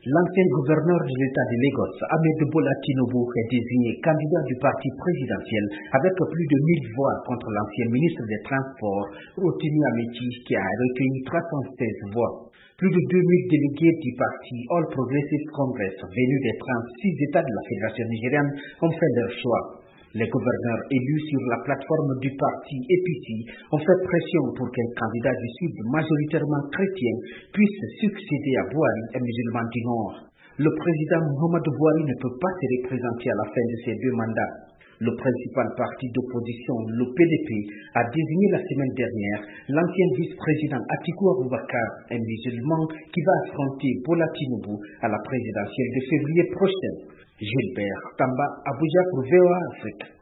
L'ancien gouverneur de l'État de Lagos, Ahmed Bola Tinubu, est désigné candidat du parti présidentiel avec plus de 1000 voix contre l'ancien ministre des Transports, Rotimi Amechi, qui a recueilli 316 voix. Plus de 2000 délégués du parti All Progressive Congress, venus des 36 États de la Fédération nigériane, ont fait leur choix. Les gouverneurs élus sur la plateforme du parti APC ont fait pression pour qu'un candidat du Sud majoritairement chrétien puisse succéder à Buhari, un musulman du Nord. Le président Muhammadu Buhari ne peut pas se représenter à la fin de ses 2 mandats. Le principal parti d'opposition, le PDP, a désigné la semaine dernière l'ancien vice-président Atiku Abubakar, un musulman qui va affronter Bola Tinubu à la présidentielle de février prochain. Gilbert Tamba, Abuja pour VOA Afrique.